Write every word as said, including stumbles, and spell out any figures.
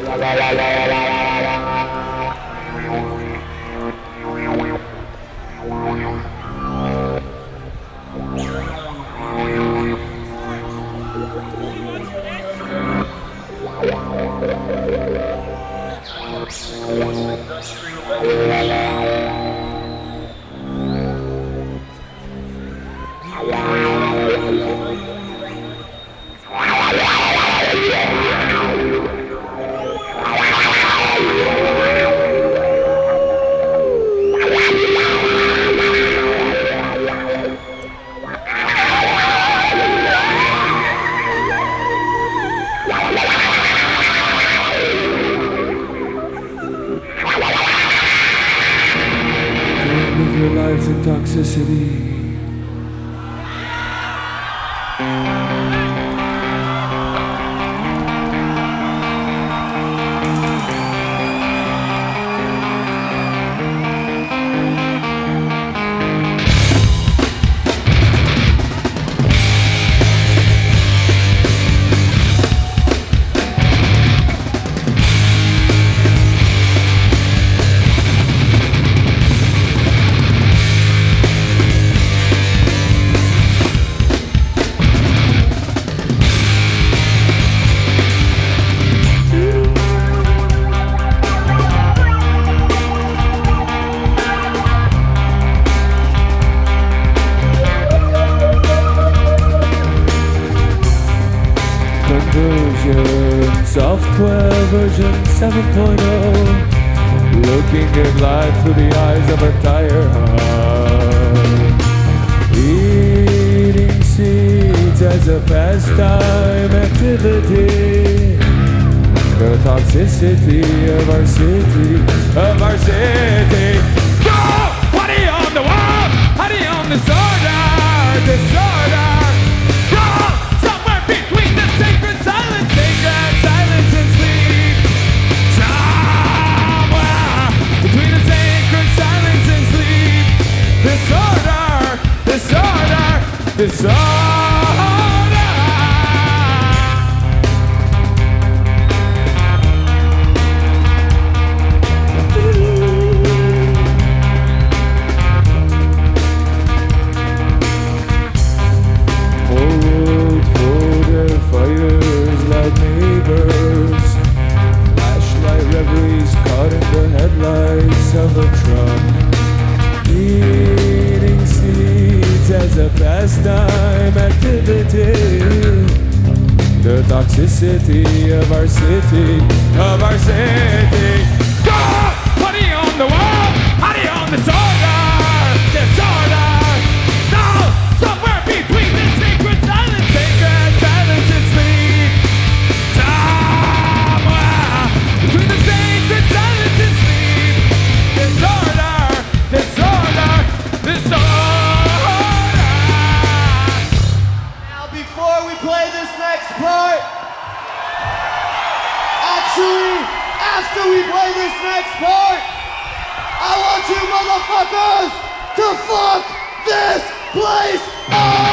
Toxicity. Software version seven point oh, looking at life through the eyes of a tired heart. Eating seeds as a pastime activity. The toxicity of our city, of our city. Go! Honey on the wall, honey on the disorder, disorder. Go! Somewhere between the sacred silence, sacred silence and sleep. Somewhere between the sacred silence and sleep. Disorder, disorder, disorder. Headlights of a truck, eating seeds as a pastime activity. The toxicity of our city, of our city. Go! Honey on the wall, honey on the disorder, disorder. No! Somewhere between the sacred silence, sacred silence and sleep. Somewhere between the sacred silence and sleep. Disorder, disorder, disorder. Now before we play this next part, actually, after we play this next part, I want you motherfuckers to fuck this place up!